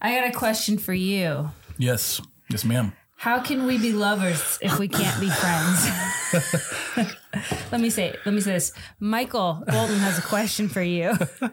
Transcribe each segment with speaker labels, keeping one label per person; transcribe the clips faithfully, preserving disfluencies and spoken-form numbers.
Speaker 1: I got a question for you.
Speaker 2: Yes. Yes, ma'am.
Speaker 1: How can we be lovers if we can't be friends? Let me say, let me say this. Michael Bolton has a question for you.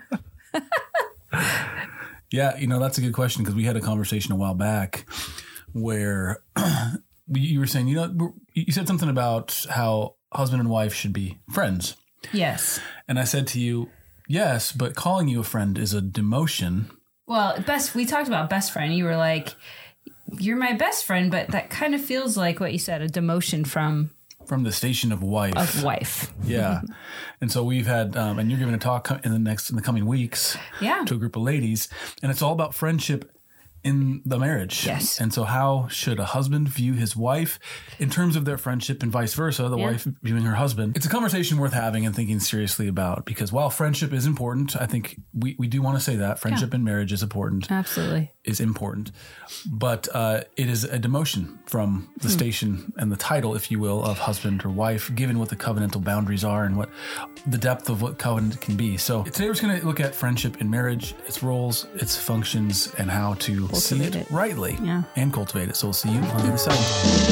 Speaker 2: Yeah, you know, that's a good question because we had a conversation a while back where you were saying, you know, you said something about how husband and wife should be friends.
Speaker 1: Yes.
Speaker 2: And I said to you, yes, but calling you a friend is a demotion.
Speaker 1: Well, best, we talked about best friend. You were like, you're my best friend, but that kind of feels like what you said, a demotion from...
Speaker 2: From the station of wife.
Speaker 1: Of wife.
Speaker 2: Yeah. And so we've had, um, and you're giving a talk in the next, in the coming weeks
Speaker 1: yeah.
Speaker 2: to a group of ladies, and it's all about friendship in the marriage.
Speaker 1: Yes.
Speaker 2: And so how should a husband view his wife in terms of their friendship and vice versa, the yeah. wife viewing her husband? It's a conversation worth having and thinking seriously about because while friendship is important, I think we, we do want to say that friendship yeah. in marriage is important.
Speaker 1: Absolutely.
Speaker 2: Is important. But uh, it is a demotion from the hmm. station and the title, if you will, of husband or wife, given what the covenantal boundaries are and what the depth of what covenant can be. So today we're just going to look at friendship in marriage, its roles, its functions, and how to see it, it rightly
Speaker 1: yeah.
Speaker 2: and cultivate it. So we'll see you on the other side.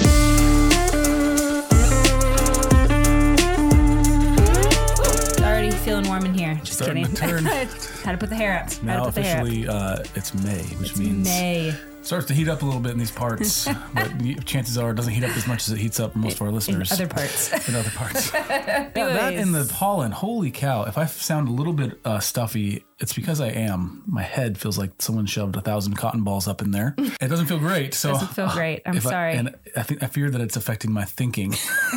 Speaker 1: Already feeling warm in here. Just
Speaker 2: Starting
Speaker 1: kidding.
Speaker 2: To turn.
Speaker 1: How to put the hair up.
Speaker 2: Now
Speaker 1: How to put
Speaker 2: officially,
Speaker 1: the hair up.
Speaker 2: Uh, it's May, which
Speaker 1: it's
Speaker 2: means
Speaker 1: May.
Speaker 2: Starts to heat up a little bit in these parts, but chances are it doesn't heat up as much as it heats up for most of our listeners.
Speaker 1: In other parts.
Speaker 2: In other parts. Yeah, that and the pollen. Holy cow. If I sound a little bit uh, stuffy, it's because I am. My head feels like someone shoved a thousand cotton balls up in there. It doesn't feel great. So,
Speaker 1: it doesn't feel great. I'm sorry.
Speaker 2: I, and I think I fear that it's affecting my thinking.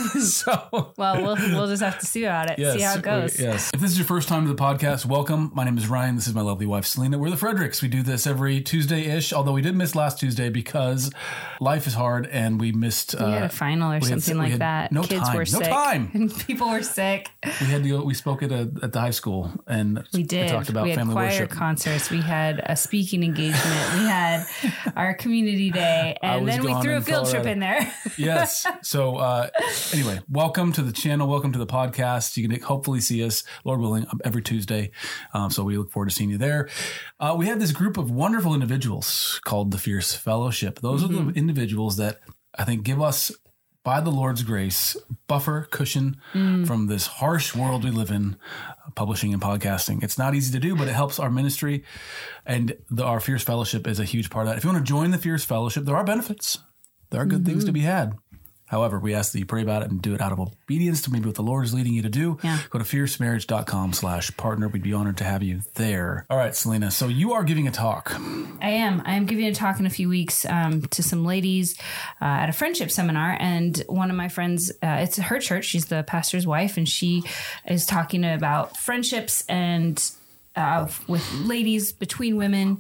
Speaker 2: so,
Speaker 1: well, we'll we'll just have to see about it.
Speaker 2: Yes,
Speaker 1: see how it goes.
Speaker 2: We, yes. If this is your first time to the podcast, welcome. My name is Ryan. This is my lovely wife, Selena. We're the Fredericks. We do this every Tuesday-ish, although we did miss last Tuesday because life is hard and we missed...
Speaker 1: We
Speaker 2: uh,
Speaker 1: had a final or something like that.
Speaker 2: No
Speaker 1: Kids
Speaker 2: time.
Speaker 1: were
Speaker 2: No
Speaker 1: sick.
Speaker 2: time.
Speaker 1: And people were sick.
Speaker 2: We had to go, we spoke at a, at the high school and
Speaker 1: we did.
Speaker 2: we talked about
Speaker 1: we had
Speaker 2: family
Speaker 1: choir
Speaker 2: worship.
Speaker 1: concerts. We had a speaking engagement. We had our community day. And then we threw a field
Speaker 2: Colorado.
Speaker 1: trip in there.
Speaker 2: Yes. So uh, anyway, welcome to the channel. Welcome to the podcast. You can hopefully see us, Lord willing, every Tuesday. Um, so we look forward to seeing you there. Uh, we have this group of wonderful individuals called the Fierce Fellowship. Those mm-hmm. are the individuals that I think give us, by the Lord's grace, buffer, cushion mm. from this harsh world we live in, uh, publishing and podcasting. It's not easy to do, but it helps our ministry. And the, our Fierce Fellowship is a huge part of that. If you want to join the Fierce Fellowship, there are benefits. There are good mm-hmm. things to be had. However, we ask that you pray about it and do it out of obedience to maybe what the Lord is leading you to do.
Speaker 1: Yeah.
Speaker 2: Go to fiercemarriage.com slash partner. We'd be honored to have you there. All right, Selena. So you are giving a talk.
Speaker 1: I am. I am giving a talk in a few weeks um, to some ladies uh, at a friendship seminar. And one of my friends, uh, it's her church. She's the pastor's wife. And she is talking about friendships and Uh, with ladies, between women,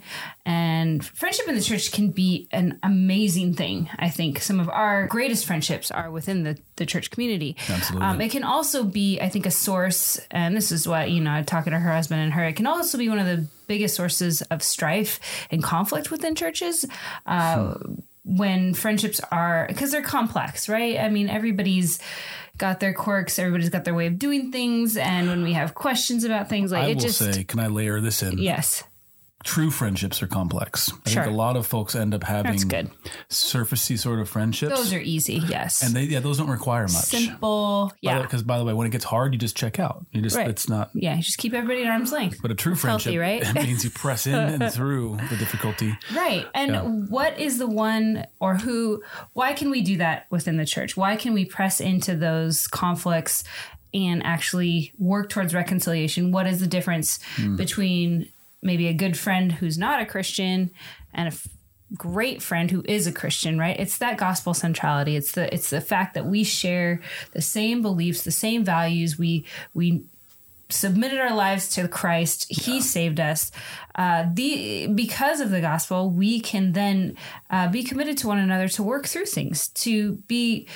Speaker 1: and friendship in the church can be an amazing thing. I think some of our greatest friendships are within the, the church community.
Speaker 2: Absolutely.
Speaker 1: Um, it can also be, I think, a source, and this is what, you know, talking to her husband and her, it can also be one of the biggest sources of strife and conflict within churches. Uh, hmm. When friendships are, because they're complex, right? I mean, everybody's got their quirks, everybody's got their way of doing things, and when we have questions about things, like
Speaker 2: I
Speaker 1: it
Speaker 2: will
Speaker 1: just
Speaker 2: say, can I layer this in?
Speaker 1: Yes.
Speaker 2: True friendships are complex. I
Speaker 1: sure.
Speaker 2: think a lot of folks end up having
Speaker 1: That's good.
Speaker 2: surfacey sort of friendships.
Speaker 1: Those are easy, yes.
Speaker 2: And they, yeah, those don't require much.
Speaker 1: Simple, yeah.
Speaker 2: Because by, by the way, when it gets hard, you just check out. You just,
Speaker 1: right.
Speaker 2: it's not.
Speaker 1: Yeah, you just keep everybody at arm's length.
Speaker 2: But a true
Speaker 1: That's
Speaker 2: friendship,
Speaker 1: healthy, right?
Speaker 2: It means you press in and through the difficulty.
Speaker 1: Right. And
Speaker 2: yeah.
Speaker 1: what is the one or who, why can we do that within the church? Why can we press into those conflicts and actually work towards reconciliation? What is the difference mm. between maybe a good friend who's not a Christian and a f- great friend who is a Christian, right? It's that gospel centrality. It's the it's the fact that we share the same beliefs, the same values. We we submitted our lives to Christ. He yeah. saved us. Uh, the because of the gospel, we can then uh, be committed to one another to work through things, to be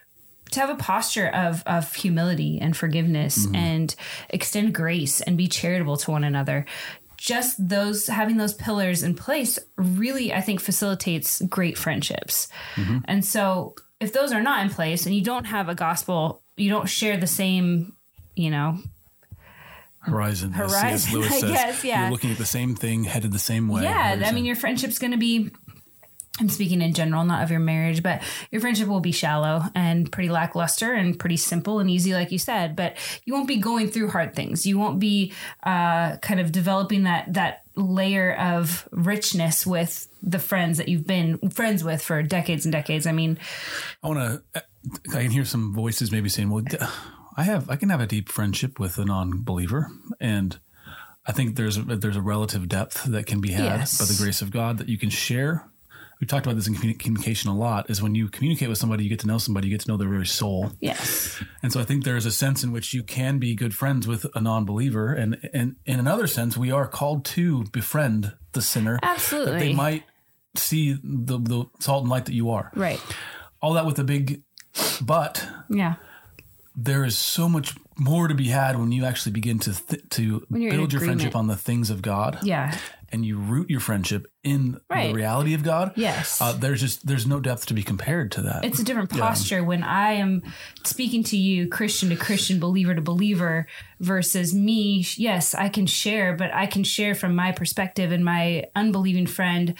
Speaker 1: to have a posture of of humility and forgiveness mm-hmm. and extend grace and be charitable to one another. Just those, having those pillars in place really, I think, facilitates great friendships. Mm-hmm. And so if those are not in place and you don't have a gospel, you don't share the same, you know,
Speaker 2: horizon. as
Speaker 1: Horizon,
Speaker 2: C S Lewis
Speaker 1: I
Speaker 2: says.
Speaker 1: guess, yeah.
Speaker 2: You're looking at the same thing, headed the same way.
Speaker 1: Yeah,
Speaker 2: Horizon.
Speaker 1: I mean, your friendship's going to be, I'm speaking in general, not of your marriage, but your friendship will be shallow and pretty lackluster and pretty simple and easy, like you said. But you won't be going through hard things. You won't be uh, kind of developing that that layer of richness with the friends that you've been friends with for decades and decades. I mean,
Speaker 2: I want to. I can hear some voices maybe saying, "Well, I have, I can have a deep friendship with a non-believer," and I think there's a, there's a relative depth that can be had
Speaker 1: Yes.
Speaker 2: by the grace of God that you can share. We talked about this in communi- communication a lot. Is when you communicate with somebody, you get to know somebody, you get to know their very soul.
Speaker 1: yes.
Speaker 2: And so I think there is a sense in which you can be good friends with a non-believer, and and in another sense, we are called to befriend the sinner.
Speaker 1: Absolutely.
Speaker 2: That they might see the the salt and light that you are.
Speaker 1: Right.
Speaker 2: All that with a big but.
Speaker 1: Yeah.
Speaker 2: There is so much more to be had when you actually begin to th- to
Speaker 1: When you're in
Speaker 2: build your
Speaker 1: agreement.
Speaker 2: friendship on the things of God.
Speaker 1: Yeah.
Speaker 2: And you root your friendship in
Speaker 1: Right.
Speaker 2: the reality of God.
Speaker 1: Yes.
Speaker 2: Uh, there's just there's no depth to be compared to that.
Speaker 1: It's a different
Speaker 2: Yeah.
Speaker 1: posture when I am speaking to you, Christian to Christian, believer to believer, versus me. Yes, I can share, but I can share from my perspective, and my unbelieving friend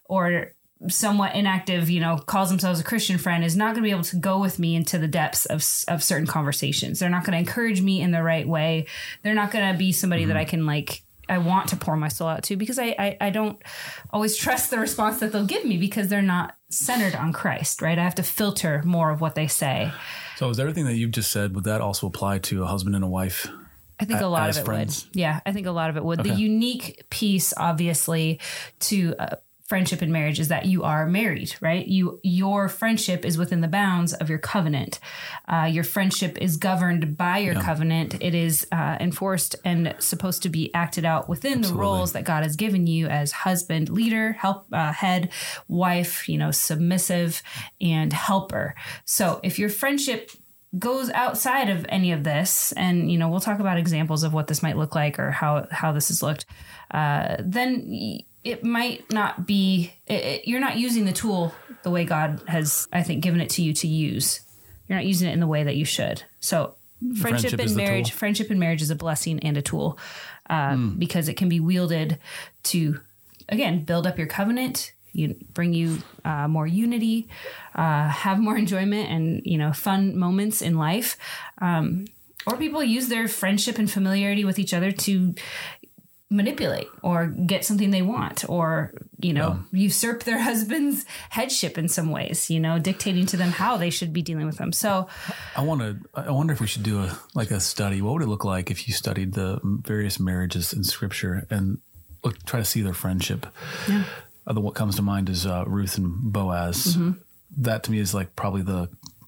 Speaker 1: or somewhat inactive, you know, calls themselves a Christian friend is not going to be able to go with me into the depths of, of certain conversations. They're not going to encourage me in the right way. They're not going to be somebody mm-hmm. that I can like, I want to pour my soul out to, because I, I, I don't always trust the response that they'll give me because they're not centered on Christ, right? I have to filter more of what they say.
Speaker 2: So is everything that you've just said, would that also apply to a husband and a wife?
Speaker 1: I think a lot
Speaker 2: as
Speaker 1: of it
Speaker 2: friends?
Speaker 1: would. Yeah, I think a lot of it would.
Speaker 2: Okay.
Speaker 1: The unique piece, obviously, to uh, friendship and marriage is that you are married, right? You, your friendship is within the bounds of your covenant. Uh, your friendship is governed by your
Speaker 2: Yeah.
Speaker 1: covenant. It is uh, enforced and supposed to be acted out within
Speaker 2: Absolutely.
Speaker 1: the roles that God has given you as husband, leader, help, uh, head, wife, you know, submissive, and helper. So if your friendship goes outside of any of this, and you know, we'll talk about examples of what this might look like or how how this has looked, uh, then it might not be. It, it, you're not using the tool the way God has, I think, given it to you to use. You're not using it in the way that you should. So, friendship,
Speaker 2: friendship is
Speaker 1: and
Speaker 2: the
Speaker 1: marriage,
Speaker 2: tool.
Speaker 1: friendship and marriage is a blessing and a tool uh,
Speaker 2: Mm.
Speaker 1: because it can be wielded to, again, build up your covenant. You bring you uh, more unity, uh, have more enjoyment, and you know, fun moments in life. Um, or people use their friendship and familiarity with each other to manipulate or get something they want, or you know, usurp their husband's headship in some ways. You know, dictating to them how they should be dealing with them. So,
Speaker 2: I want to. I wonder if we should do a like a study. What would it look like if you studied the various marriages in Scripture and look, try to see their friendship?
Speaker 1: yeah.
Speaker 2: Uh, the, what comes to mind is uh, Ruth and Boaz.
Speaker 1: Mm-hmm.
Speaker 2: That to me is like probably the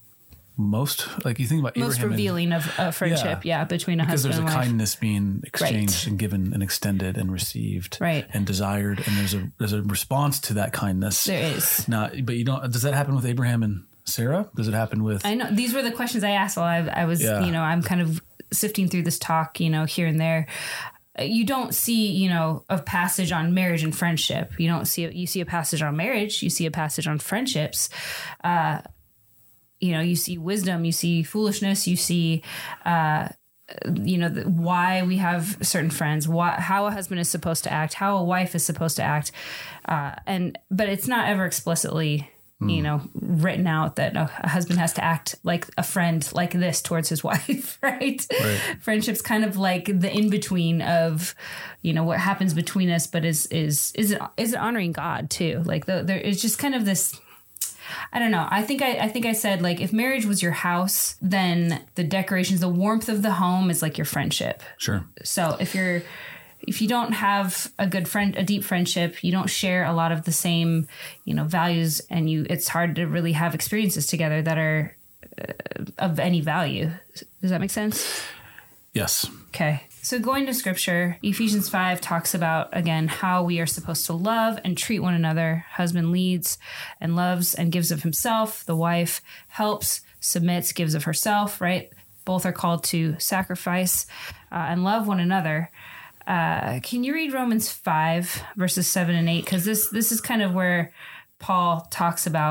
Speaker 2: most, like you think about
Speaker 1: Most
Speaker 2: Abraham
Speaker 1: revealing of uh, friendship, yeah.
Speaker 2: Yeah.
Speaker 1: between a
Speaker 2: and, because
Speaker 1: husband
Speaker 2: there's a
Speaker 1: and wife.
Speaker 2: kindness being exchanged
Speaker 1: Right.
Speaker 2: and given and extended and received
Speaker 1: Right.
Speaker 2: and desired, and there's a there's a response to that kindness.
Speaker 1: There is.
Speaker 2: Now, but you don't. Does that happen with Abraham and Sarah? Does it happen with?
Speaker 1: I know these were the questions I asked while I, I was,
Speaker 2: Yeah.
Speaker 1: you know, I'm kind of sifting through this talk, you know, here and there. You don't see, you know, a passage on marriage and friendship. You don't see, you see a passage on marriage. You see a passage on friendships. Uh, you know, you see wisdom, you see foolishness, you see, uh, you know, the, why we have certain friends, why, how a husband is supposed to act, how a wife is supposed to act. Uh, and, but it's not ever explicitly, you know, written out that a, a husband has to act like a friend like this towards his wife, right?
Speaker 2: Right.
Speaker 1: Friendship's kind of like the in between of, you know, what happens between us, but is is is it is it honoring God too? Like the, there is just kind of this. I don't know. I think I, I think I said, like, if marriage was your house, then the decorations, the warmth of the home is like your friendship.
Speaker 2: Sure.
Speaker 1: So if you're if you don't have a good friend, a deep friendship, you don't share a lot of the same, you know, values, and you, it's hard to really have experiences together that are uh, of any value. Does that make sense?
Speaker 2: Yes.
Speaker 1: Okay. So going to scripture, Ephesians five talks about, again, how we are supposed to love and treat one another. Husband leads and loves and gives of himself. The wife helps, submits, gives of herself, right? Both are called to sacrifice uh, and love one another. Uh, can you read Romans five, verses seven and eight? Because this, this is kind of where Paul talks about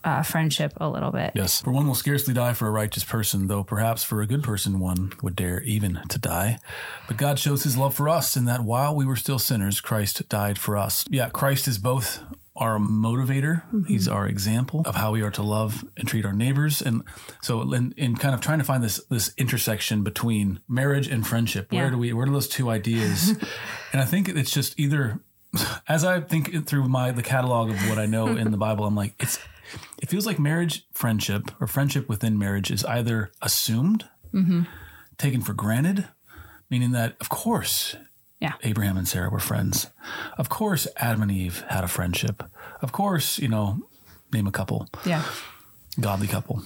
Speaker 1: uh, friendship a little bit.
Speaker 2: Yes. For one will scarcely die for a righteous person, though perhaps for a good person one would dare even to die. But God shows his love for us in that while we were still sinners, Christ died for us. Yeah, Christ is both our motivator. Mm-hmm. He's our example of how we are to love and treat our neighbors. And so in, in kind of trying to find this this intersection between marriage and friendship, where yeah. do we, where do those two ideas? And I think it's just either, as I think through my, the catalog of what I know in the Bible, I'm like, it's, it feels like marriage, friendship, or friendship within marriage is either assumed, mm-hmm. taken for granted, meaning that, of course, yeah. Abraham and Sarah were friends. Of course, Adam and Eve had a friendship. Of course, you know, name a couple. Yeah. Godly couple.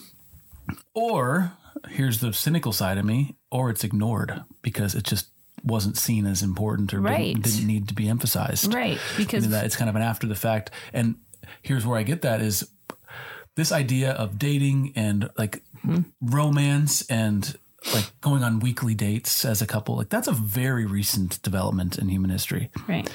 Speaker 2: Or, here's the cynical side of me, or it's ignored because it just wasn't seen as important or right. didn't, didn't need to be emphasized.
Speaker 1: Right. Because
Speaker 2: that it's kind of an after the fact. And here's where I get that is this idea of dating and like mm-hmm. romance and like going on weekly dates as a couple, like that's a very recent development in human history.
Speaker 1: Right.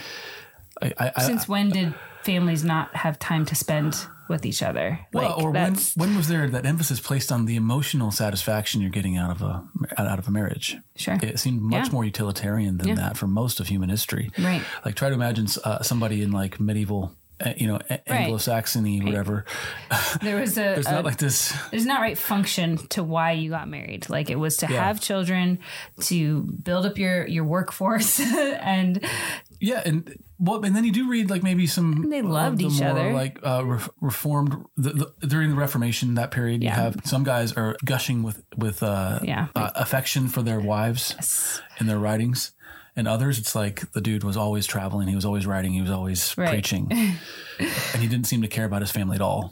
Speaker 2: I, I,
Speaker 1: Since
Speaker 2: I,
Speaker 1: when did families not have time to spend with each other?
Speaker 2: Well,
Speaker 1: like,
Speaker 2: or when, when was there that emphasis placed on the emotional satisfaction you're getting out of a out of a marriage?
Speaker 1: Sure.
Speaker 2: It seemed much yeah. more utilitarian than yeah. that for most of human history.
Speaker 1: Right.
Speaker 2: Like try to imagine uh, somebody in like medieval you know, right. Anglo-Saxon-y, right. whatever.
Speaker 1: There was a,
Speaker 2: there's
Speaker 1: a,
Speaker 2: not like this.
Speaker 1: There's not right function to why you got married. Like it was to yeah. have children, to build up your, your workforce and.
Speaker 2: Yeah. And well, and then you do read like maybe some.
Speaker 1: And they loved
Speaker 2: the
Speaker 1: each
Speaker 2: more,
Speaker 1: other.
Speaker 2: Like uh, re- reformed the, the, during the Reformation, that period, yeah. you have some guys are gushing with, with uh, yeah. uh, affection for their wives yes. in their writings. And others, it's like the dude was always traveling. He was always writing. He was always right. preaching. And he didn't seem to care about his family at all.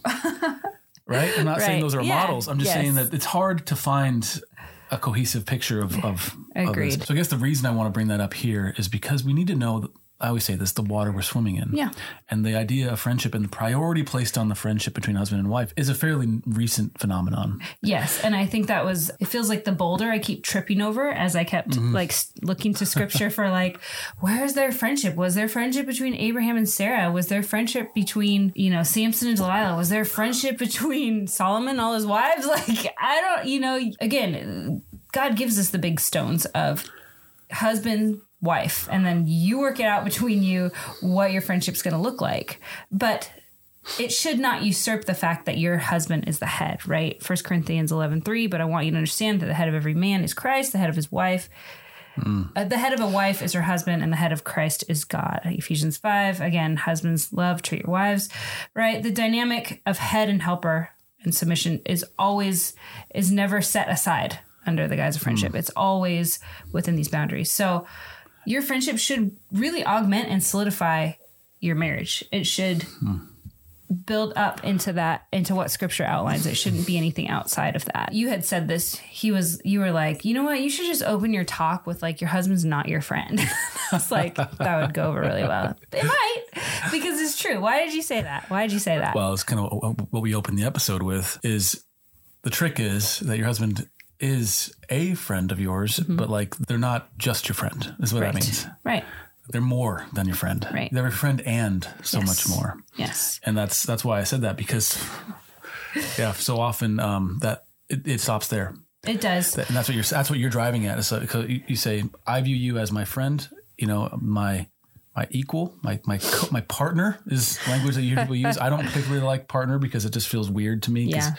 Speaker 2: Right? I'm not right. saying those are yeah. models. I'm just yes. saying that it's hard to find a cohesive picture of, of,
Speaker 1: Agreed.
Speaker 2: of this. So I guess the reason I want to bring that up here is because we need to know that, I always say this, the water we're swimming in.
Speaker 1: Yeah.
Speaker 2: And the idea of friendship and the priority placed on the friendship between husband and wife is a fairly recent phenomenon.
Speaker 1: Yes. And I think that was, it feels like the boulder I keep tripping over as I kept mm-hmm. like looking to scripture for like, where's their friendship? Was there friendship between Abraham and Sarah? Was there friendship between, you know, Samson and Delilah? Was there friendship between Solomon and all his wives? Like, I don't, you know, again, God gives us the big stones of husband, wife, and then you work it out between you what your friendship's going to look like. But it should not usurp the fact that your husband is the head, right? First Corinthians eleven three, but I want you to understand that the head of every man is Christ, the head of his wife. Mm. Uh, the head of a wife is her husband, and the head of Christ is God. Ephesians five, again, husbands, love, treat your wives, right? The dynamic of head and helper and submission is always, is never set aside under the guise of friendship. Mm. It's always within these boundaries. So your friendship should really augment and solidify your marriage. It should hmm. build up into that, into what scripture outlines. It shouldn't be anything outside of that. You had said this, he was, you were like, you know what? You should just open your talk with like, your husband's not your friend. I was like, that would go over really well. It might, because it's true. Why did you say that? Why did you say that?
Speaker 2: Well, it's kind of what we opened the episode with is the trick is that your husband is a friend of yours, mm-hmm. but like they're not just your friend is what
Speaker 1: right.
Speaker 2: that means.
Speaker 1: Right.
Speaker 2: They're more than your friend.
Speaker 1: Right.
Speaker 2: They're a friend and so
Speaker 1: yes.
Speaker 2: much more.
Speaker 1: Yes.
Speaker 2: And that's, that's why I said that because yeah, so often um, that it, it stops there.
Speaker 1: It does.
Speaker 2: And that's what you're, that's what you're driving at. So you, you say, I view you as my friend, you know, my, my equal, my, my, co- my partner is language that you hear people use. I don't particularly like partner because it just feels weird to me.
Speaker 1: Yeah.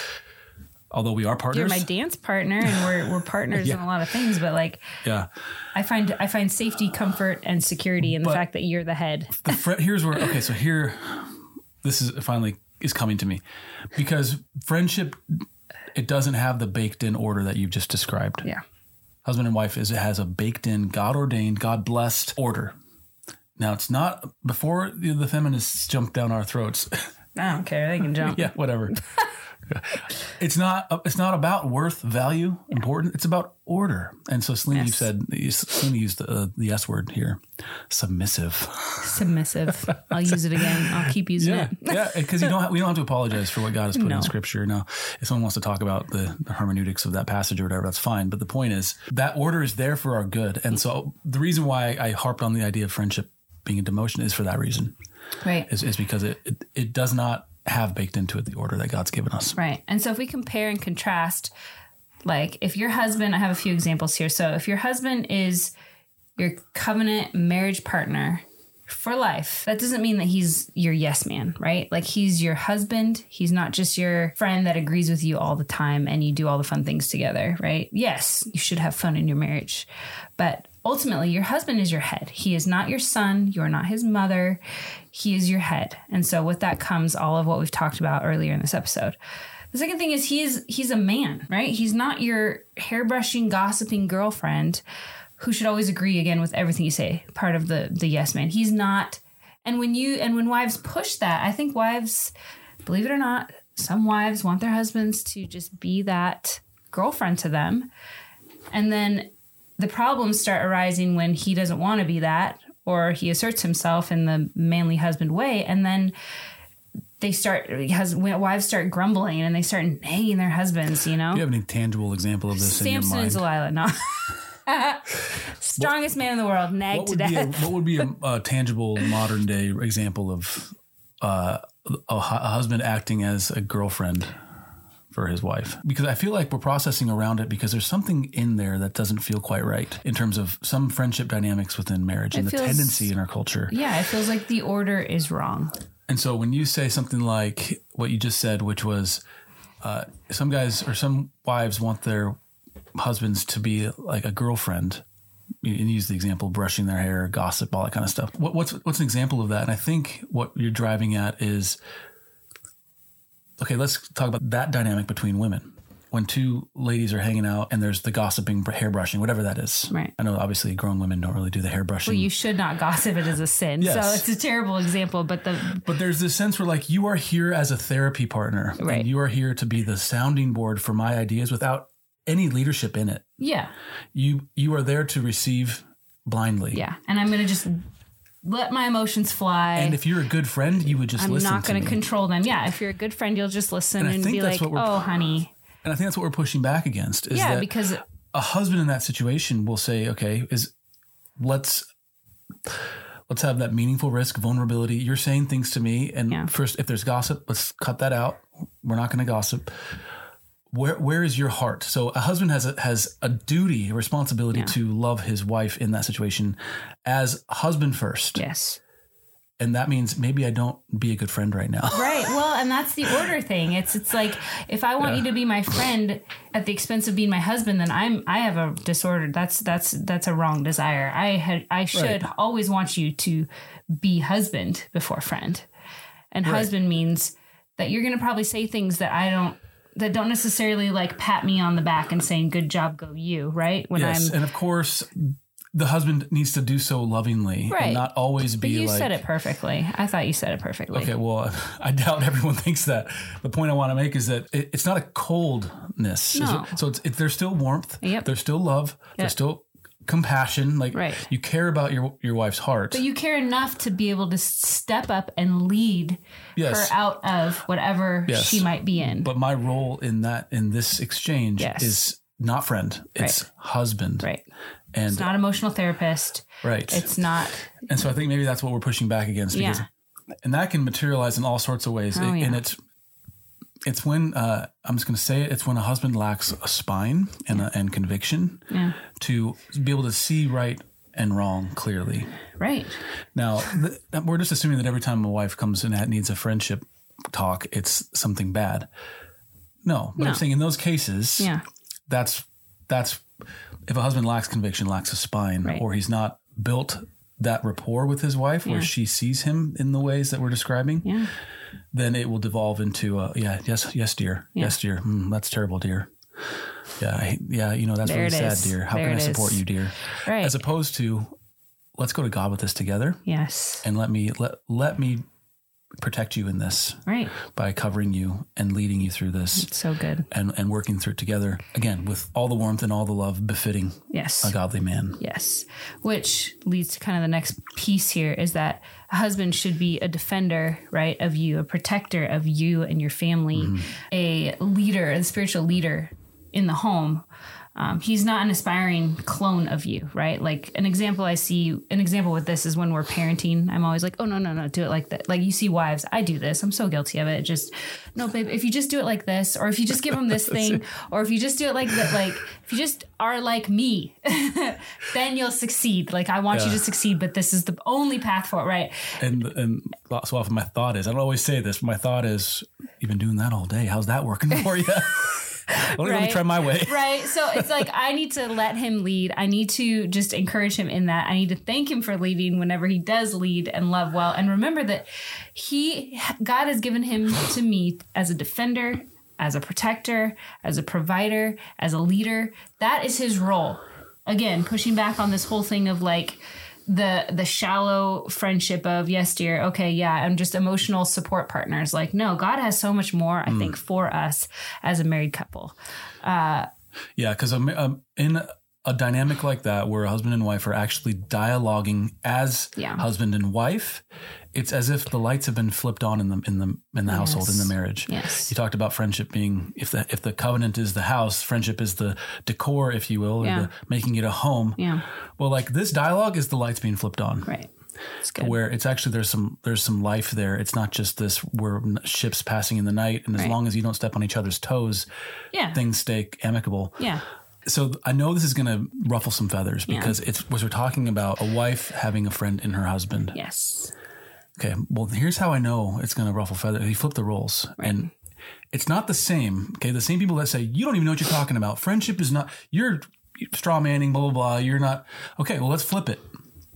Speaker 2: Although we are partners.
Speaker 1: You're my dance partner and we're we're partners yeah. in a lot of things, but like
Speaker 2: yeah.
Speaker 1: I find I find safety, comfort, and security in the but fact that you're the head.
Speaker 2: The fr- here's where okay, so here this is finally is coming to me. Because friendship, it doesn't have the baked in order that you've just described.
Speaker 1: Yeah.
Speaker 2: Husband and wife is it has a baked in, God ordained, God blessed order. Now it's not before the, the feminists jump down our throats.
Speaker 1: I don't care. They can jump.
Speaker 2: Yeah, whatever. It's not. It's not about worth, value, yeah. important. It's about order. And so, Selena, yes. you said Selena used the, uh, the S word here, submissive.
Speaker 1: Submissive. I'll use it again. I'll keep using
Speaker 2: yeah.
Speaker 1: it.
Speaker 2: Yeah, because you don't. Have, we don't have to apologize for what God has put
Speaker 1: no.
Speaker 2: in Scripture. Now, if someone wants to talk about the, the hermeneutics of that passage or whatever, that's fine. But the point is that order is there for our good. And so, the reason why I harped on the idea of friendship being a demotion is for that reason.
Speaker 1: Right.
Speaker 2: Is, is because it, it it does not have baked into it the order that God's given us.
Speaker 1: Right. And so if we compare and contrast, like if your husband, I have a few examples here. So if your husband is your covenant marriage partner for life, that doesn't mean that he's your yes man, right? Like he's your husband. He's not just your friend that agrees with you all the time and you do all the fun things together, right? Yes, you should have fun in your marriage, but ultimately your husband is your head. He is not your son. You are not his mother. He is your head. And so with that comes all of what we've talked about earlier in this episode. The second thing is he is, he's a man, right? He's not your hairbrushing, gossiping girlfriend who should always agree again with everything you say, part of the the yes man. He's not. And when you and when wives push that, I think wives, believe it or not, some wives want their husbands to just be that girlfriend to them. And then the problems start arising when he doesn't want to be that, or he asserts himself in the manly husband way. And then they start, has wives start grumbling and they start nagging their husbands, you know?
Speaker 2: Do you have any tangible example of this
Speaker 1: Samson
Speaker 2: in your mind?
Speaker 1: and Delilah, no. Strongest what, man in the world, nagged to death.
Speaker 2: A, what would be a, a tangible modern day example of uh, a, a husband acting as a girlfriend for his wife? Because I feel like we're processing around it because there's something in there that doesn't feel quite right in terms of some friendship dynamics within marriage and it the feels, tendency in our culture.
Speaker 1: Yeah, it feels like the order is wrong.
Speaker 2: And so when you say something like what you just said, which was uh, some guys or some wives want their husbands to be like a girlfriend, you use the example, brushing their hair, gossip, all that kind of stuff. What, what's what's an example of that? And I think what you're driving at is, okay, let's talk about that dynamic between women. When two ladies are hanging out and there's the gossiping, hair brushing, whatever that is.
Speaker 1: Right.
Speaker 2: I know obviously grown women don't really do the hair brushing.
Speaker 1: Well, you should not gossip. It is a sin.
Speaker 2: Yes.
Speaker 1: So it's a terrible example, but the...
Speaker 2: But there's this sense where like you are here as a therapy partner.
Speaker 1: Right.
Speaker 2: And you are here to be the sounding board for my ideas without any leadership in it.
Speaker 1: Yeah.
Speaker 2: You you are there to receive blindly.
Speaker 1: Yeah. And I'm going to just let my emotions fly.
Speaker 2: And if you're a good friend, you would just
Speaker 1: I'm
Speaker 2: listen to
Speaker 1: I'm not going to
Speaker 2: me.
Speaker 1: control them. Yeah. If you're a good friend, you'll just listen and, and be like, oh, honey.
Speaker 2: And I think that's what we're pushing back against. Is
Speaker 1: yeah,
Speaker 2: that
Speaker 1: because
Speaker 2: a husband in that situation will say, okay, is let's let's have that meaningful risk, vulnerability. You're saying things to me. And yeah. first, if there's gossip, let's cut that out. We're not going to gossip. Where where is your heart? So a husband has a, has a duty, a responsibility yeah. to love his wife in that situation as husband first.
Speaker 1: Yes.
Speaker 2: And that means maybe I don't be a good friend right now.
Speaker 1: Right. Well, and that's the order thing. It's it's like if I want yeah. you to be my friend at the expense of being my husband, then I'm I have a disorder. That's that's that's a wrong desire. I had I should right. always want you to be husband before friend. And right. husband means that you're going to probably say things that I don't that don't necessarily like pat me on the back and saying good job, go you, right? When
Speaker 2: yes,
Speaker 1: I'm
Speaker 2: and of course the husband needs to do so lovingly
Speaker 1: right.
Speaker 2: and not always be
Speaker 1: but you
Speaker 2: like... you
Speaker 1: said it perfectly. I thought you said it perfectly.
Speaker 2: Okay, well, I doubt everyone thinks that. The point I want to make is that it, it's not a coldness.
Speaker 1: No.
Speaker 2: So it's, it, there's still warmth.
Speaker 1: Yep.
Speaker 2: There's still love. Yep. There's still compassion. Like
Speaker 1: right.
Speaker 2: you care about your your wife's heart.
Speaker 1: But you care enough to be able to step up and lead
Speaker 2: yes.
Speaker 1: her out of whatever
Speaker 2: yes.
Speaker 1: she might be in.
Speaker 2: But my role in that, in this exchange
Speaker 1: yes.
Speaker 2: is not friend. It's
Speaker 1: right.
Speaker 2: husband.
Speaker 1: Right.
Speaker 2: And
Speaker 1: it's not emotional therapist.
Speaker 2: Right.
Speaker 1: It's not.
Speaker 2: And so I think maybe that's what we're pushing back against. Because,
Speaker 1: yeah.
Speaker 2: And that can materialize in all sorts of ways.
Speaker 1: Oh,
Speaker 2: it,
Speaker 1: yeah.
Speaker 2: And it's it's when, uh, I'm just going to say it, it's when a husband lacks a spine and, a, and conviction
Speaker 1: yeah.
Speaker 2: to be able to see right and wrong clearly.
Speaker 1: Right.
Speaker 2: Now, th- we're just assuming that every time a wife comes in and needs a friendship talk, it's something bad. No. But
Speaker 1: no.
Speaker 2: I'm saying in those cases,
Speaker 1: yeah.
Speaker 2: that's that's if a husband lacks conviction, lacks a spine,
Speaker 1: right.
Speaker 2: or he's not built that rapport with his wife
Speaker 1: yeah.
Speaker 2: where she sees him in the ways that we're describing,
Speaker 1: yeah.
Speaker 2: then it will devolve into, uh, yeah, yes, yes, dear. Yeah. Yes, dear. Mm, that's terrible, dear. Yeah, I, yeah, you know, that's
Speaker 1: there
Speaker 2: really sad,
Speaker 1: is.
Speaker 2: dear. How
Speaker 1: there
Speaker 2: can I
Speaker 1: is.
Speaker 2: support you, dear?
Speaker 1: Right.
Speaker 2: As opposed to, let's go to God with this together.
Speaker 1: Yes.
Speaker 2: And let me, let, let me protect you in this,
Speaker 1: right?
Speaker 2: By covering you and leading you through this.
Speaker 1: It's so good.
Speaker 2: And and working through it together, again, with all the warmth and all the love befitting
Speaker 1: yes.
Speaker 2: a godly man.
Speaker 1: Yes. Which leads to kind of the next piece here is that a husband should be a defender, right, of you, a protector of you and your family, mm-hmm. a leader, a spiritual leader in the home. Um, he's not an aspiring clone of you, right? Like an example I see, an example with this is when we're parenting. I'm always like, oh, no, no, no, do it like that. Like you see wives, I do this. I'm so guilty of it. Just, no, babe, if you just do it like this, or if you just give them this thing, or if you just do it like that, like if you just are like me, then you'll succeed. Like I want yeah. you to succeed, but this is the only path for it, right?
Speaker 2: And and so often my thought is, I don't always say this, but my thought is, you've been doing that all day. How's that working for you? Let me,
Speaker 1: right.
Speaker 2: let me try my way.
Speaker 1: Right. So it's like, I need to let him lead. I need to just encourage him in that. I need to thank him for leading whenever he does lead and love well. And remember that he, God has given him to me as a defender, as a protector, as a provider, as a leader. That is his role. Again, pushing back on this whole thing of like, the the shallow friendship of, yes, dear, okay, yeah, I'm just emotional support partners. Like, no, God has so much more, I mm. think, for us as a married couple. Uh,
Speaker 2: yeah, because I'm, I'm in a dynamic like that where a husband and wife are actually dialoguing as
Speaker 1: yeah.
Speaker 2: husband and wife. It's as if the lights have been flipped on in the in the in the
Speaker 1: yes.
Speaker 2: household, in the marriage.
Speaker 1: Yes.
Speaker 2: You talked about friendship being, if the if the covenant is the house, friendship is the decor, if you will, or
Speaker 1: yeah.
Speaker 2: the, making it a home.
Speaker 1: Yeah.
Speaker 2: Well, like this dialogue is the lights being flipped on.
Speaker 1: Right. It's good.
Speaker 2: Where it's actually there's some there's some life there. It's not just this where ships passing in the night, and as
Speaker 1: right.
Speaker 2: long as you don't step on each other's toes,
Speaker 1: yeah.
Speaker 2: things stay amicable.
Speaker 1: Yeah.
Speaker 2: So I know this is going to ruffle some feathers because
Speaker 1: yeah.
Speaker 2: it's was we're talking about a wife having a friend in her husband.
Speaker 1: Yes.
Speaker 2: Okay. Well, here's how I know it's going to ruffle feathers. He flipped the roles,
Speaker 1: right.
Speaker 2: and it's not the same. Okay, the same people that say you don't even know what you're talking about. Friendship is not. You're straw manning. Blah blah blah. You're not. Okay. Well, let's flip it.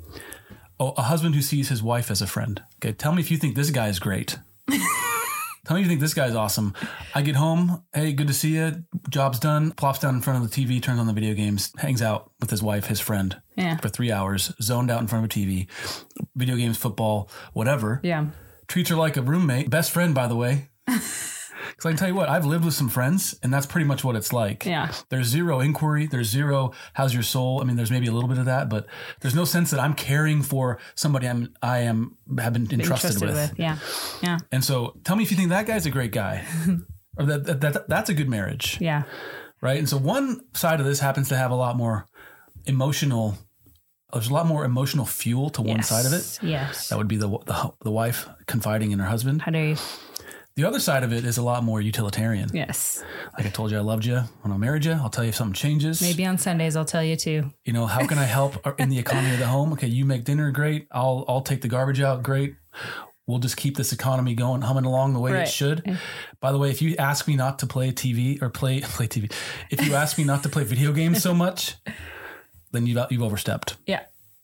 Speaker 2: Oh, a husband who sees his wife as a friend. Okay. Tell me if you think this guy is great. Tell me if you think this guy's awesome. I get home. Hey, good to see you. Job's done. Plops down in front of the T V, turns on the video games, hangs out with his wife, his friend
Speaker 1: yeah.
Speaker 2: for three hours, zoned out in front of a T V, video games, football, whatever.
Speaker 1: Yeah.
Speaker 2: Treats her like a roommate. Best friend, by the way. Because I can tell you what, I've lived with some friends, and that's pretty much what it's like.
Speaker 1: Yeah.
Speaker 2: There's zero inquiry. There's zero, how's your soul? I mean, there's maybe a little bit of that, but there's no sense that I'm caring for somebody I'm, I am, have been entrusted, entrusted with. with.
Speaker 1: Yeah. Yeah.
Speaker 2: And so tell me if you think that guy's a great guy or that, that, that that's a good marriage.
Speaker 1: Yeah.
Speaker 2: Right. And so one side of this happens to have a lot more emotional, there's a lot more emotional fuel to one
Speaker 1: yes.
Speaker 2: side of it.
Speaker 1: Yes.
Speaker 2: That would be the, the, the wife confiding in her husband.
Speaker 1: How dare you?
Speaker 2: The other side of it is a lot more utilitarian.
Speaker 1: Yes.
Speaker 2: Like I told you I loved you when I married you. I'll tell you if something changes.
Speaker 1: Maybe on Sundays I'll tell you too.
Speaker 2: You know, how can I help in the economy of the home? Okay, you make dinner, great. I'll I'll take the garbage out, great. We'll just keep this economy going, humming along the way
Speaker 1: right.
Speaker 2: it should. By the way, if you ask me not to play T V or play play T V, if you ask me not to play video games so much, then you've you've overstepped.
Speaker 1: Yeah.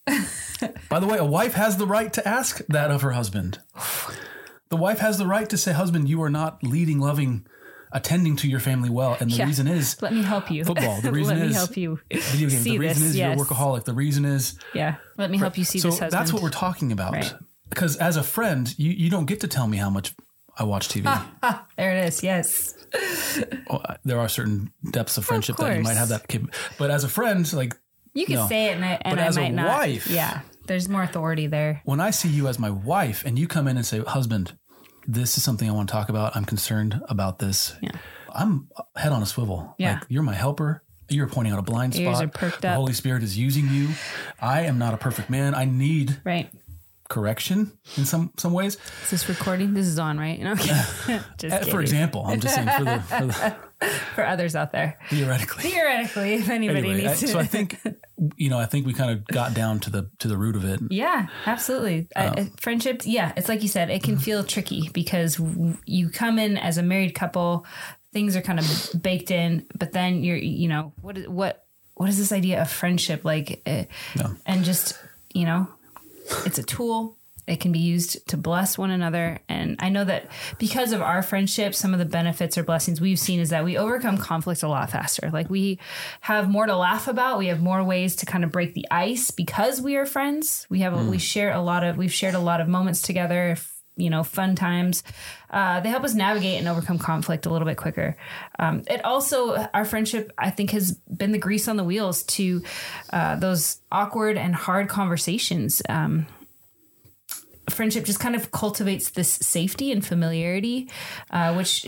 Speaker 2: By the way, a wife has the right to ask that of her husband. The wife has the right to say, husband, you are not leading, loving, attending to your family well. And the
Speaker 1: yeah.
Speaker 2: reason is
Speaker 1: let me help you.
Speaker 2: Football. The reason
Speaker 1: let
Speaker 2: is
Speaker 1: me help you
Speaker 2: video games.
Speaker 1: See
Speaker 2: the reason
Speaker 1: this,
Speaker 2: is
Speaker 1: yes.
Speaker 2: you're a workaholic. The reason is
Speaker 1: yeah. Let me help you see
Speaker 2: so
Speaker 1: this husband.
Speaker 2: That's what we're talking about.
Speaker 1: Right.
Speaker 2: Because as a friend, you, you don't get to tell me how much I watch T V.
Speaker 1: Ah, ah, there it is. Yes.
Speaker 2: Well, there are certain depths of friendship
Speaker 1: of
Speaker 2: that you might have that. Cap- but as a friend, like
Speaker 1: you can
Speaker 2: no.
Speaker 1: say it, and I, and
Speaker 2: but
Speaker 1: I
Speaker 2: as
Speaker 1: might
Speaker 2: a
Speaker 1: not.
Speaker 2: wife,
Speaker 1: Yeah. There's more authority there.
Speaker 2: When I see you as my wife, and you come in and say, husband, this is something I want to talk about. I'm concerned about this.
Speaker 1: Yeah.
Speaker 2: I'm head on a swivel.
Speaker 1: Yeah.
Speaker 2: Like, you're my helper. You're pointing out a blind
Speaker 1: Ears
Speaker 2: spot.
Speaker 1: are perked
Speaker 2: the
Speaker 1: up.
Speaker 2: Holy Spirit is using you. I am not a perfect man. I need
Speaker 1: right.
Speaker 2: correction in some some ways.
Speaker 1: Is this recording? This is on, right? Okay. Just
Speaker 2: for example, I'm just saying for the, for, the,
Speaker 1: for others out there.
Speaker 2: Theoretically.
Speaker 1: Theoretically, if anybody
Speaker 2: anyway,
Speaker 1: needs
Speaker 2: I,
Speaker 1: to.
Speaker 2: So I think, you know, I think we kind of got down to the to the root of it.
Speaker 1: Yeah, absolutely. Um, I, friendship, yeah, it's like you said, it can feel tricky because you come in as a married couple, things are kind of baked in, but then you're, you know, what what what is this idea of friendship like? Uh,
Speaker 2: no.
Speaker 1: And just, you know, it's a tool. It can be used to bless one another. And I know that because of our friendship, some of the benefits or blessings we've seen is that we overcome conflict a lot faster. Like we have more to laugh about. We have more ways to kind of break the ice because we are friends. We have, mm. we share a lot of, we've shared a lot of moments together, you know, fun times. Uh, they help us navigate and overcome conflict a little bit quicker. Um, it also, our friendship, I think, has been the grease on the wheels to uh, those awkward and hard conversations. Um, friendship just kind of cultivates this safety and familiarity, uh, which should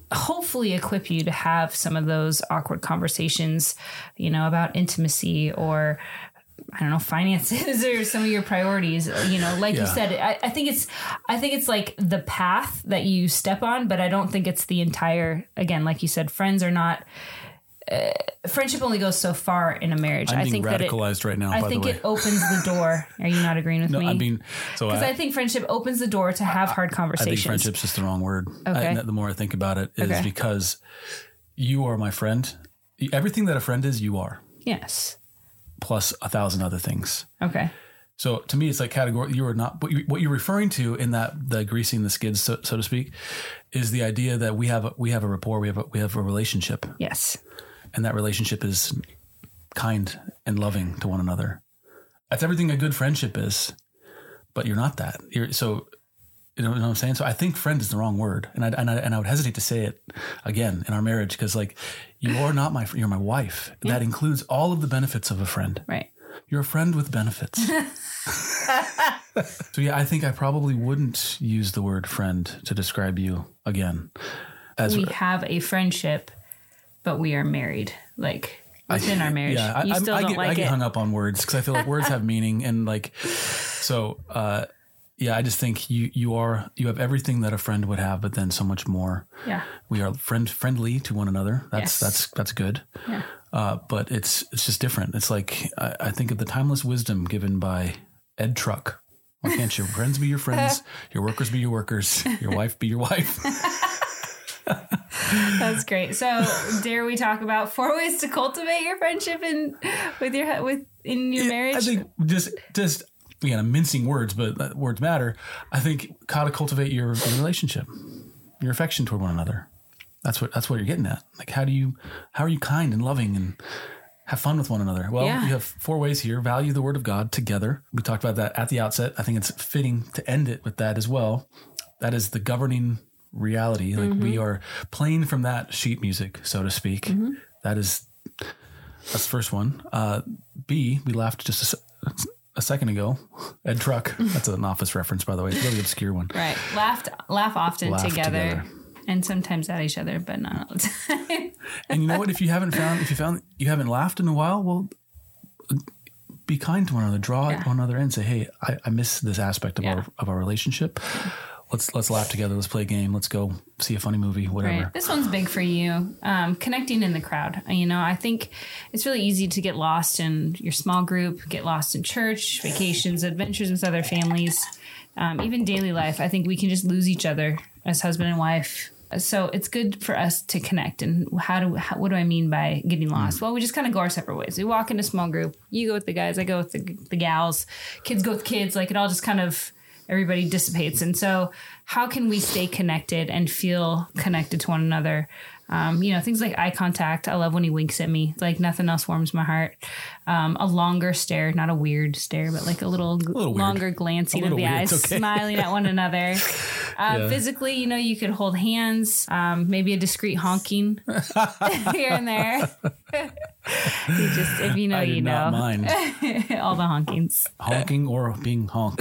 Speaker 1: hopefully equip you to have some of those awkward conversations, you know, about intimacy or, I don't know, finances or some of your priorities, you know, like yeah. you said, I, I think it's, I think it's like the path that you step on, but I don't think it's the entire, again, like you said, friends are not, uh, friendship only goes so far in a marriage.
Speaker 2: I'm
Speaker 1: I
Speaker 2: being
Speaker 1: think
Speaker 2: radicalized
Speaker 1: that it,
Speaker 2: right now,
Speaker 1: I
Speaker 2: by
Speaker 1: think
Speaker 2: the way.
Speaker 1: it opens the door. Are you not agreeing with
Speaker 2: no,
Speaker 1: me?
Speaker 2: I mean, so
Speaker 1: because I,
Speaker 2: I,
Speaker 1: I think friendship opens the door to have hard conversations.
Speaker 2: I think friendship's just the wrong word.
Speaker 1: Okay.
Speaker 2: I, the more I think about it is
Speaker 1: okay.
Speaker 2: because you are my friend. Everything that a friend is, you are.
Speaker 1: Yes.
Speaker 2: Plus a thousand other things.
Speaker 1: Okay.
Speaker 2: So to me, it's like category. You are not what, you, what you're referring to in that the greasing the skids, so, so to speak, is the idea that we have a, we have a rapport, we have a, we have a relationship.
Speaker 1: Yes.
Speaker 2: And that relationship is kind and loving to one another. That's everything a good friendship is. But you're not that. You're so. You know what I'm saying? So I think friend is the wrong word. And I, and I, and I would hesitate to say it again in our marriage because like you are not my friend, you're my wife. Yeah. That includes all of the benefits of a friend.
Speaker 1: Right.
Speaker 2: You're a friend with benefits. So yeah, I think I probably wouldn't use the word friend to describe you again. As
Speaker 1: we have a friendship, but we are married. Like within
Speaker 2: I,
Speaker 1: our marriage.
Speaker 2: Yeah,
Speaker 1: you
Speaker 2: I,
Speaker 1: still
Speaker 2: I,
Speaker 1: don't
Speaker 2: get,
Speaker 1: like
Speaker 2: I get
Speaker 1: it.
Speaker 2: hung up on words because I feel like words have meaning and like, so, uh, yeah, I just think you, you are, you have everything that a friend would have, but then so much more.
Speaker 1: Yeah.
Speaker 2: We are friend friendly to one another. That's, yes. that's, that's good.
Speaker 1: Yeah.
Speaker 2: Uh, but it's, it's just different. It's like, I, I think of the timeless wisdom given by Ed Truck. Why can't your friends be your friends? Your workers be your workers. Your wife be your wife.
Speaker 1: That's great. So, dare we talk about four ways to cultivate your friendship in with your with in your
Speaker 2: yeah,
Speaker 1: marriage?
Speaker 2: I think just just again, I'm mincing words, but words matter. I think how to cultivate your, your relationship, your affection toward one another. That's what that's what you're getting at. Like, how do you how are you kind and loving and have fun with one another? Well,
Speaker 1: yeah.
Speaker 2: you have four ways here. Value the Word of God together. We talked about that at the outset. I think it's fitting to end it with that as well. That is the governing reality. Like mm-hmm. we are playing from that sheet music, so to speak. Mm-hmm. That is, that's the first one. Uh, B, we laughed just a, a second ago. Ed Truck. That's an Office reference, by the way. It's a really obscure one.
Speaker 1: Right. Laughed, laugh often
Speaker 2: laugh
Speaker 1: together,
Speaker 2: together.
Speaker 1: And sometimes at each other, but not all the time.
Speaker 2: And you know what? If you haven't found, if you found you haven't laughed in a while, well, be kind to one another. Draw yeah. one another in. Say, hey, I, I miss this aspect of yeah. our of our relationship. Let's let's laugh together. Let's play a game. Let's go see a funny movie. Whatever.
Speaker 1: Right. This one's big for you. Um, connecting in the crowd. You know, I think it's really easy to get lost in your small group, get lost in church, vacations, adventures with other families, um, even daily life. I think we can just lose each other as husband and wife. So it's good for us to connect. And how do how, what do I mean by getting lost? Mm. Well, we just kind of go our separate ways. We walk in a small group. You go with the guys. I go with the, the gals. Kids go with kids. Like it all just kind of, everybody dissipates. And so how can we stay connected and feel connected to one another? Um, you know, things like eye contact. I love when he winks at me. Like nothing else warms my heart. Um, a longer stare, not a weird stare, but like a little, a little longer glancing of the weird. eyes, okay. Smiling at one another. Uh, yeah. Physically, you know, you could hold hands, um, maybe a discreet honking here and there. You just, if you know,
Speaker 2: I
Speaker 1: you
Speaker 2: did
Speaker 1: know.
Speaker 2: Not mind.
Speaker 1: All the honkings.
Speaker 2: Honking or being honked.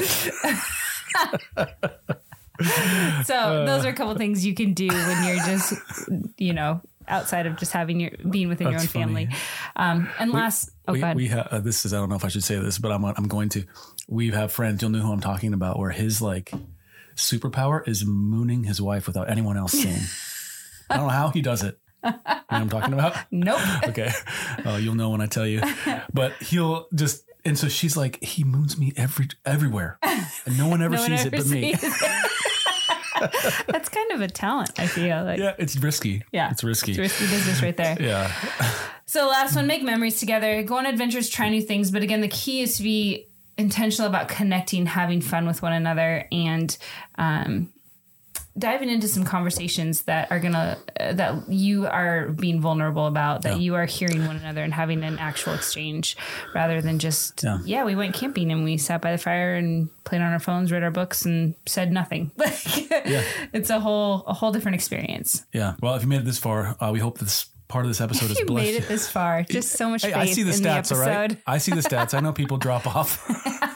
Speaker 1: So uh, those are a couple things you can do when you're just, you know, outside of just having your being within your own
Speaker 2: funny.
Speaker 1: family. Um, and
Speaker 2: we,
Speaker 1: last, oh,
Speaker 2: we,
Speaker 1: go ahead.
Speaker 2: we ha- uh, this is, I don't know if I should say this, but I'm I'm going to. We have friends. You'll know who I'm talking about. Where his like superpower is mooning his wife without anyone else seeing. I don't know how he does it. You know what I'm talking about?
Speaker 1: Nope.
Speaker 2: Okay. Uh, you'll know when I tell you. But he'll just. And so she's like, he moons me every everywhere, and no one ever
Speaker 1: no
Speaker 2: sees
Speaker 1: one
Speaker 2: it but me.
Speaker 1: That's kind of a talent, I feel like.
Speaker 2: Yeah, it's risky.
Speaker 1: Yeah,
Speaker 2: it's risky.
Speaker 1: It's risky business right there.
Speaker 2: Yeah.
Speaker 1: So last one, make memories together. Go on adventures, try new things. But again, the key is to be intentional about connecting, having fun with one another, and um, diving into some conversations that are gonna uh, that you are being vulnerable about, that yeah. you are hearing one another and having an actual exchange, rather than just yeah. yeah we went camping and we sat by the fire and played on our phones, read our books, and said nothing. yeah. It's a whole a whole different experience.
Speaker 2: Yeah. Well, if you made it this far, uh, we hope this part of this episode is
Speaker 1: you
Speaker 2: blessed.
Speaker 1: made it this far. Just so much
Speaker 2: hey,
Speaker 1: faith
Speaker 2: I see the
Speaker 1: in
Speaker 2: stats,
Speaker 1: the episode.
Speaker 2: All right? I see the stats. I know people drop off.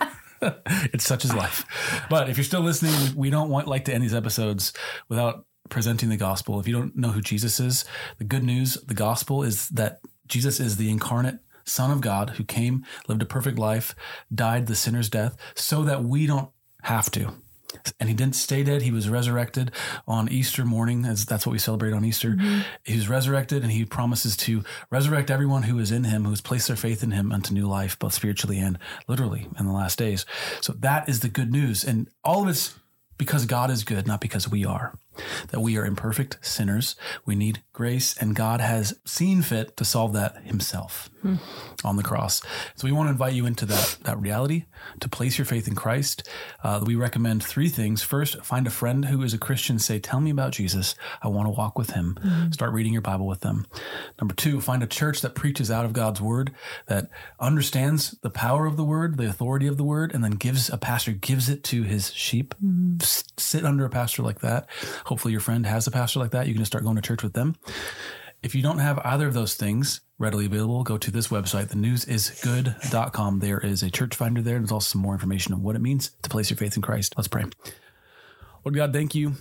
Speaker 2: It's such is life. But if you're still listening, we don't want like to end these episodes without presenting the gospel. If you don't know who Jesus is, the good news, the gospel is that Jesus is the incarnate Son of God who came, lived a perfect life, died the sinner's death so that we don't have to. And he didn't stay dead. He was resurrected on Easter morning, as that's what we celebrate on Easter. Mm-hmm. He was resurrected, and he promises to resurrect everyone who is in him, who has placed their faith in him unto new life, both spiritually and literally in the last days. So that is the good news. And all of it's because God is good, not because we are. That we are imperfect sinners. We need grace, and God has seen fit to solve that himself hmm. on the cross. So we want to invite you into that, that reality, to place your faith in Christ. Uh, we recommend three things. First, find a friend who is a Christian. Say, tell me about Jesus. I want to walk with him. Mm-hmm. Start reading your Bible with them. Number two, find a church that preaches out of God's word, that understands the power of the word, the authority of the word, and then gives a pastor, gives it to his sheep. Mm-hmm. S- sit under a pastor like that. Hopefully your friend has a pastor like that. You can just start going to church with them. If you don't have either of those things readily available, go to this website, the news is good dot com. There is a church finder there. There's also some more information on what it means to place your faith in Christ. Let's pray. Lord God, thank you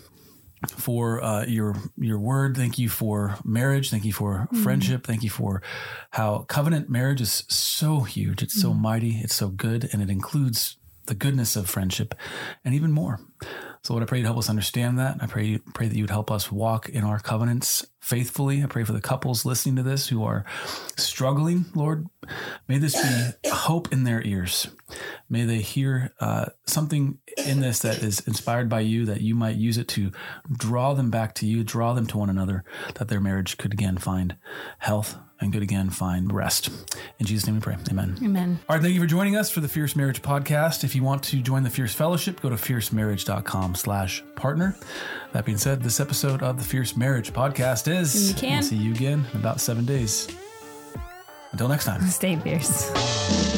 Speaker 2: for uh, your your word. Thank you for marriage. Thank you for mm. friendship. Thank you for how covenant marriage is so huge. It's so mm. mighty. It's so good. And it includes the goodness of friendship and even more. So Lord, I pray you'd help us understand that. I pray, pray that you'd help us walk in our covenants faithfully. I pray for the couples listening to this who are struggling, Lord. May this be hope in their ears. May they hear uh, something in this that is inspired by you, that you might use it to draw them back to you, draw them to one another, that their marriage could again find health and could again find rest. In Jesus' name we pray. Amen.
Speaker 1: Amen.
Speaker 2: All right. Thank you for joining us for the Fierce Marriage Podcast. If you want to join the Fierce Fellowship, go to fierce marriage dot com slash partner. That being said, this episode of the Fierce Marriage Podcast is...
Speaker 1: You can.
Speaker 2: We'll see you again in about seven days. Until next time.
Speaker 1: Stay fierce.